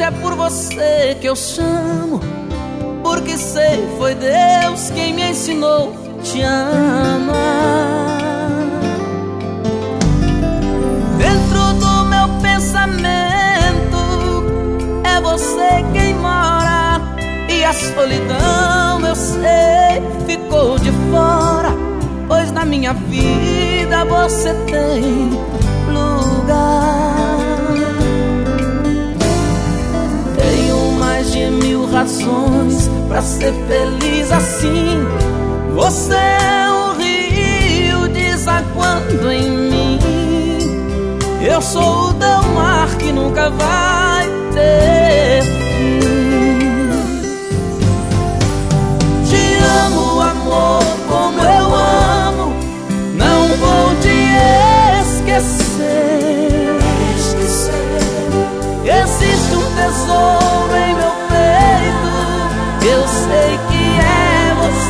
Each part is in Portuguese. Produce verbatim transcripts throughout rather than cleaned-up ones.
é por você que eu chamo, porque sei foi Deus quem me ensinou te amar. Dentro do meu pensamento é você quem mora, e a solidão eu sei ficou de fora, pois na minha vida você tem lugar. Tenho mais de mil razões pra ser feliz assim. Você é um rio desaguando em mim. Eu sou o teu mar que nunca vai ter fim. Te amo, amor, como eu amo. Não vou te esquecer. Existe um tesouro em meu peito, eu sei que é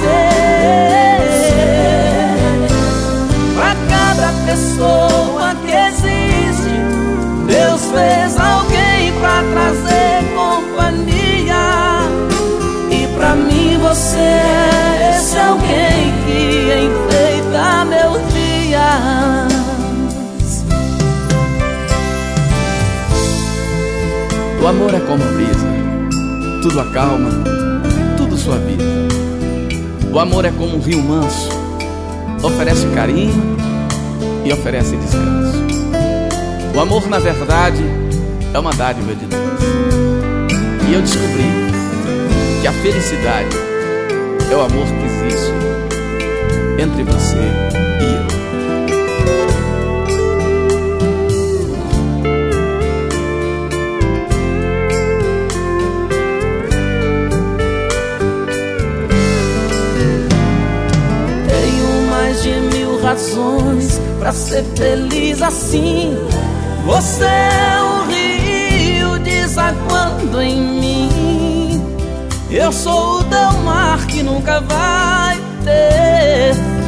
você. Pra cada pessoa que existe, Deus fez alguém pra trazer companhia. E pra mim você é esse alguém que enfeita meus dias. O amor é como brisa, tudo acalma, tudo suaviza. O amor é como um rio manso, oferece carinho e oferece descanso. O amor, na verdade, é uma dádiva de Deus. E eu descobri que a felicidade é o amor que existe entre você e eu. Razões pra ser feliz assim. Você é um rio desaguando em mim. Eu sou o teu mar que nunca vai ter